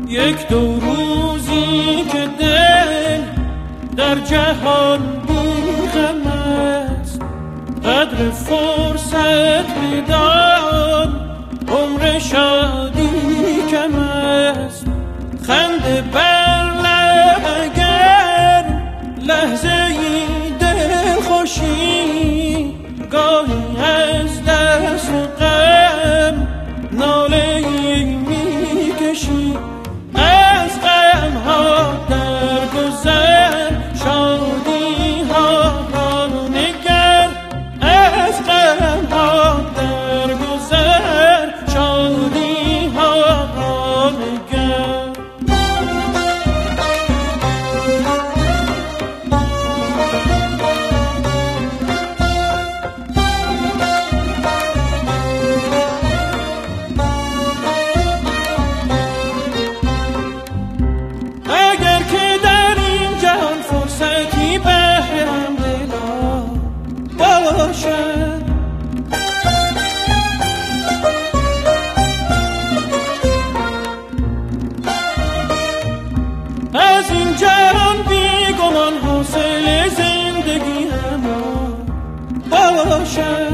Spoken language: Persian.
یک دو روزی که دل در جهان بی غم است، قدر فرصت بدان عمر شادی کم است. خنده بر لب اگر لحظه ای دل خوشی، گاهی از دست غم ناله ای می کشی. از غم ها در گذر شادی ها را نگر، از غم ها در گذر شادی ها را نگر. اگر که در این جهان فرصتی بهر همدلا باشد، از این جهان بیگمان حاصل زندگی همان باشد.